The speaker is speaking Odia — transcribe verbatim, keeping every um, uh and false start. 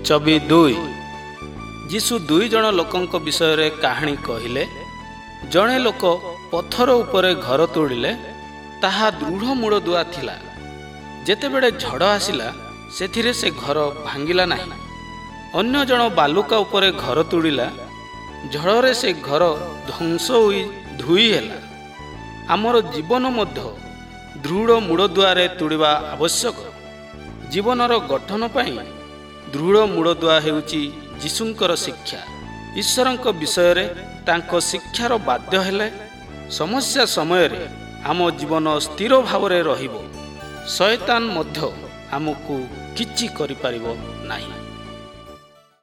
ଲିଚ୍ଛବି ଦୁଇ। ଯୀଶୁ ଦୁଇ ଜଣ ଲୋକଙ୍କ ବିଷୟରେ କାହାଣୀ କହିଲେ। ଜଣେ ଲୋକ ପଥର ଉପରେ ଘର ତୋଳିଲେ, ତାହା ଦୃଢ଼ ମୂଳଦୁଆ ଥିଲା। ଯେତେବେଳେ ଝଡ଼ ଆସିଲା, ସେଥିରେ ସେ ଘର ଭାଙ୍ଗିଲା ନାହିଁ। ଅନ୍ୟ ଜଣ ବାଲୁକା ଉପରେ ଘର ତୋଳିଲା, ଝଡ଼ରେ ସେ ଘର ଧ୍ୱଂସ ହୋଇ ଧୋଇ ହେଲା। ଆମର ଜୀବନ ମଧ୍ୟ ଦୃଢ଼ ମୂଳଦୁଆରେ ତୋଳିବା ଆବଶ୍ୟକ। ଜୀବନର ଗଠନ ପାଇଁ ଦୃଢ଼ ମୂଳଦୁଆ ହେଉଛି ଯୀଶୁଙ୍କର ଶିକ୍ଷା। ଈଶ୍ୱରଙ୍କ ବିଷୟରେ ତାଙ୍କ ଶିକ୍ଷାର ବାଧ୍ୟ ହେଲେ ସମସ୍ୟା ସମୟରେ ଆମ ଜୀବନ ସ୍ଥିର ଭାବରେ ରହିବ। ଶୟତାନ ମଧ୍ୟ ଆମକୁ କିଛି କରିପାରିବ ନାହିଁ।